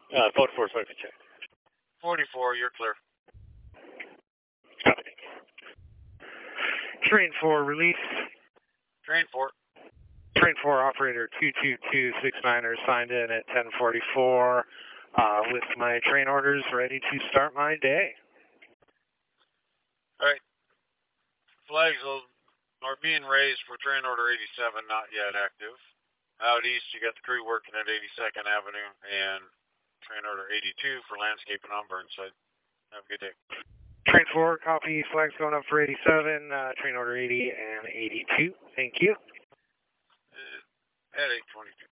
44, so I can check. 44, you're clear. Copy. Train 4, release. Train 4. Train 4 operator 22269er signed in at 1044 with my train orders ready to start my day. All right. Flags are being raised for train order 87, not yet active. Out east, you got the crew working at 82nd Avenue and train order 82 for landscape and on Burnside. Have a good day. Train 4, copy. Flags going up for 87, train order 80 and 82. Thank you. At 822.